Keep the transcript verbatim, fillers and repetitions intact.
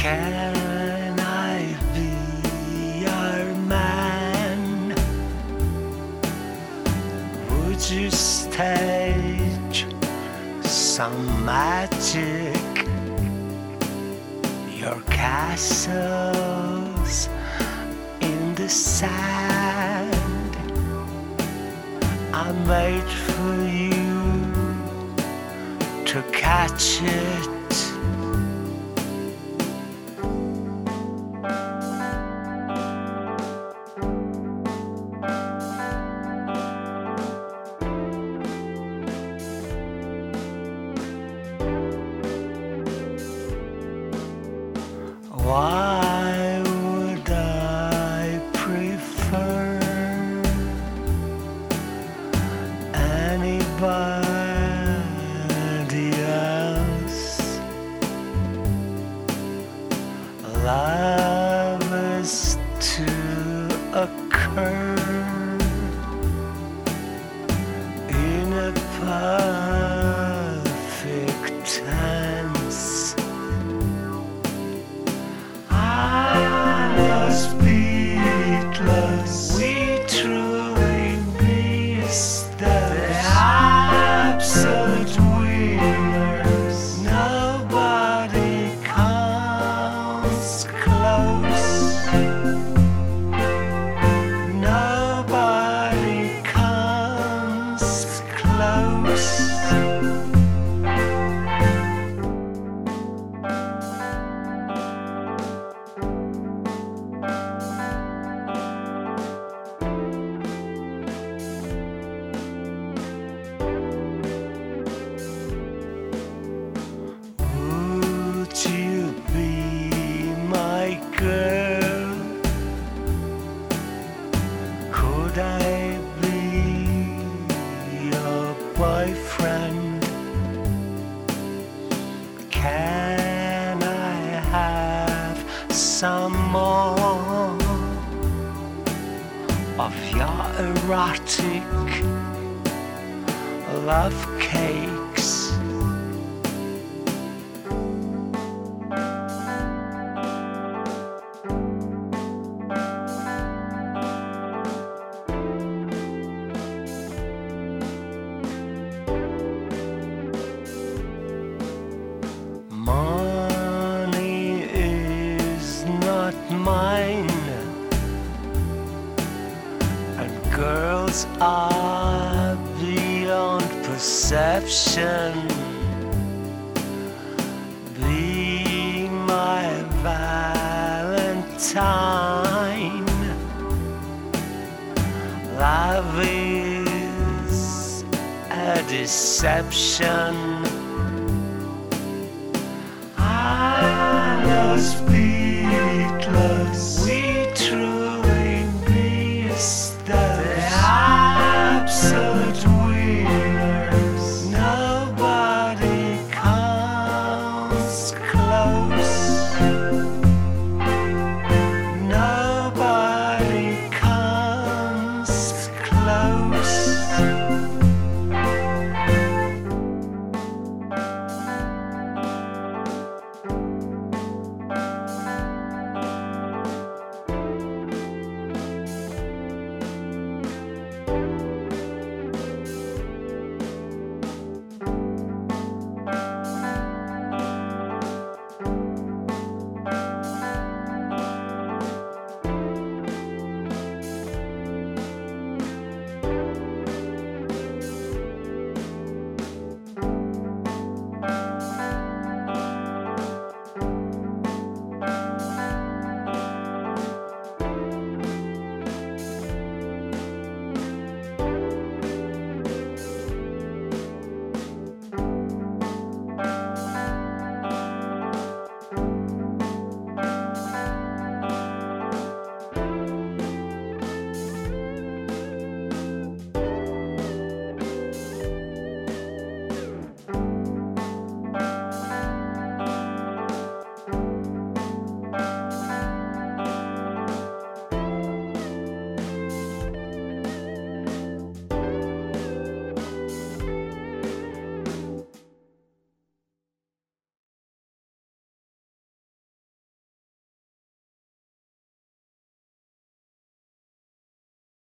Can I be your man? Would you stage some magic? Your castles in the sand, I'll wait for you to catch it. Why would I prefer anybody else? Love is to occur in a perfect tense. Speechless, we truly miss the absolute winners. Nobody comes close. Nobody comes close. Would you be my girl? Could I be your boyfriend? Can I have some more of your erotic love cakes? Money is not mine, and girls are beyond perception. Be my Valentine. Love is a deception. I was